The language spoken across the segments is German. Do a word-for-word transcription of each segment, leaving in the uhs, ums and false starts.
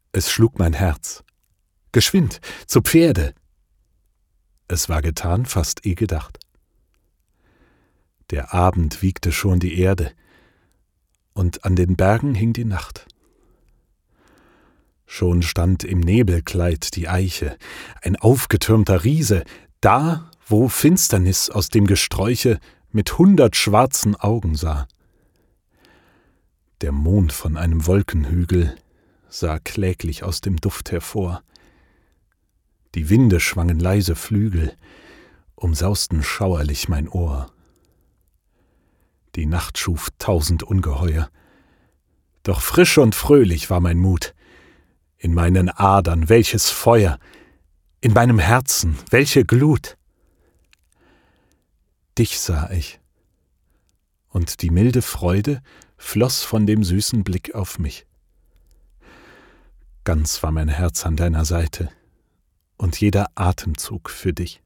Es schlug mein Herz. Geschwind, zu Pferde! Es war getan, fast eh gedacht. Der Abend wiegte schon die Erde, und an den Bergen hing die Nacht. Schon stand im Nebelkleid die Eiche, ein aufgetürmter Riese, da, wo Finsternis aus dem Gesträuche mit hundert schwarzen Augen sah. Der Mond von einem Wolkenhügel sah kläglich aus dem Duft hervor. Die Winde schwangen leise Flügel, umsausten schauerlich mein Ohr. Die Nacht schuf tausend Ungeheuer, doch frisch und fröhlich war mein Mut. In meinen Adern welches Feuer, in meinem Herzen welche Glut. Dich sah ich, und die milde Freude floss von dem süßen Blick auf mich. Ganz war mein Herz an deiner Seite, und jeder Atemzug für dich.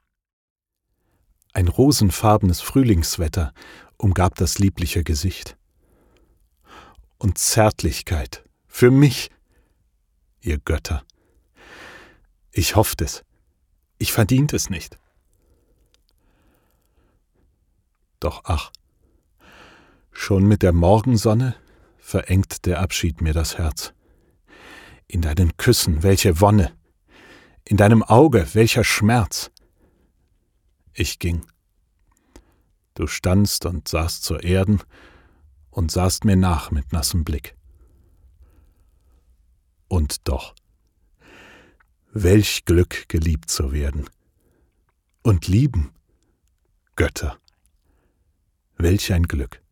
Ein rosenfarbenes Frühlingswetter umgab das liebliche Gesicht. Und Zärtlichkeit für mich, ihr Götter. Ich hofft es, ich verdient es nicht. Doch ach, schon mit der Morgensonne verengt der Abschied mir das Herz. In deinen Küssen welche Wonne, in deinem Auge welcher Schmerz. Ich ging. Du standst und sahst zur Erden und sahst mir nach mit nassem Blick. Und doch, welch Glück, geliebt zu werden. Und lieben, Götter, welch ein Glück.